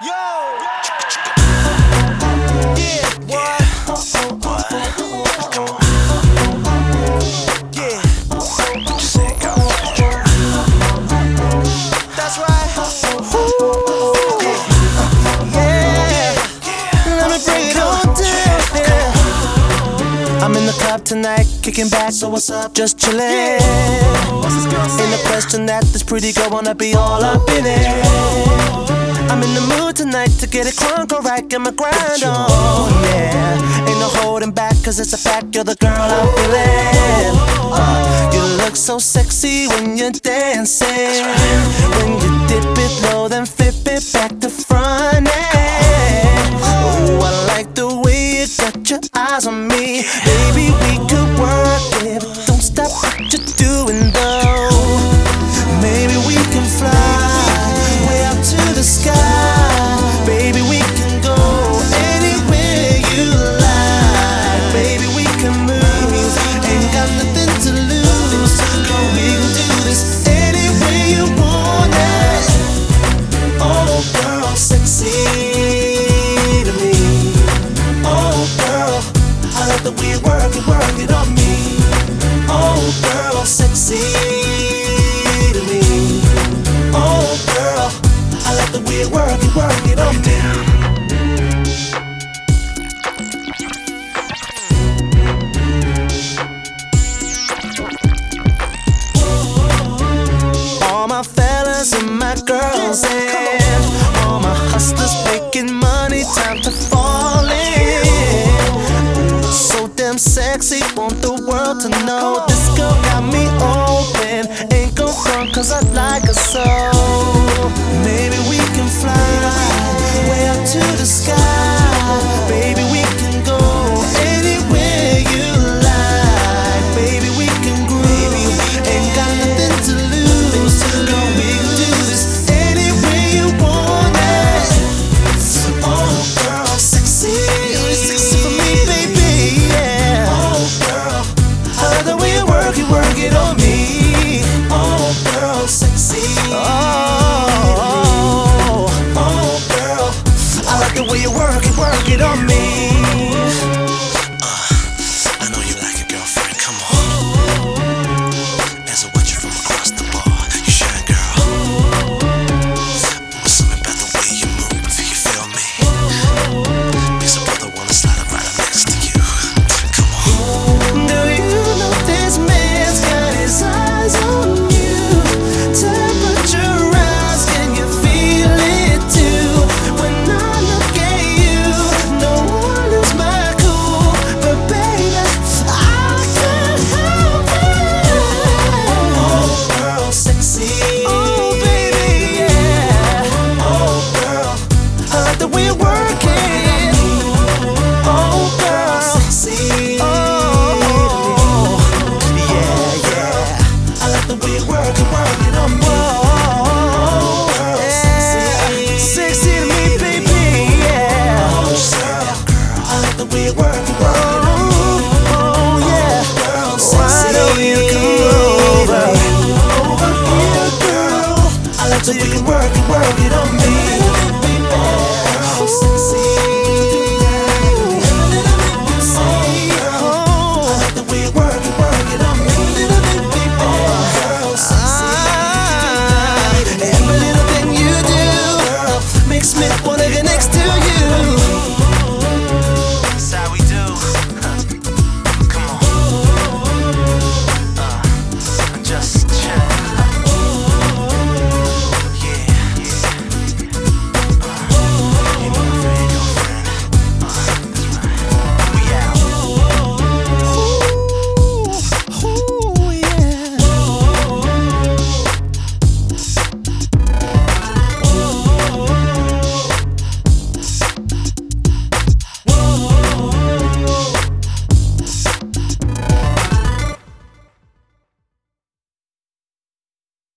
I'm in the club tonight, kicking back, so what's up? Just chillin'. Ain't no question that this pretty girl wanna be all up in it. I'm in the mood tonight to get it crunk, alright, get my grind on, yeah. Ain't no holding back, cause it's a fact, you're the girl I'm feeling. You look so sexy when you're dancing. When you dip it low, then flip it back to front, ooh, I like the way you got your eyes on me. Baby, we could work it, but don't stop what you're doing though. Maybe we can fly way up to the sky. Baby, we can go anywhere you like. Baby, we can move, ain't got nothing to lose. Girl, we can do this any way you want it. Oh, girl, sexy to me. Oh, girl, I like the way you work it on me. Oh, girl, sexy to me. Oh, girl, I like the way you work it on me. All my fellas and my girls and all my hustlers making money, time to fall in. So damn sexy, want the world to know. This girl got me open, ain't gon' front cause I like her so. Maybe we can fly way up to the sky. Baby, we can go anywhere you like. Baby, we can groove, ain't got nothing to lose. Girl, we can do this any way you want it. Oh, girl, sexy, sexy for me, baby, yeah. Oh, girl, I like the way you work it on me. Oh, girl, sexy. Oh, girl, I like the way you work it on me. I know you like it, girlfriend. Come on. As I watch you from across the bar, you shine, girl. What's something about the way you move? If you feel me, makes a brother wanna slide up right up next to you. Come on. Do you know this man's got his eyes on you? Temperature rise, can you feel it too? When I look at you, no one lose my cool, but baby, I can't help it. Oh, girl, sexy. Oh, baby, yeah. Oh, girl, I like the way you work it. Oh, girl, sexy. Oh, yeah, yeah. I like the way you work it on me. Oh, girl, sexy to me, baby, yeah. Oh, girl, I like the way you work it on me. Oh, yeah. Girl, sexy. Why don't you come over here, girl? I like the way you work it on me. Oh, sexy. Oh, I like the way you work it on me. Oh, sexy. Every little thing you do makes me wanna get next to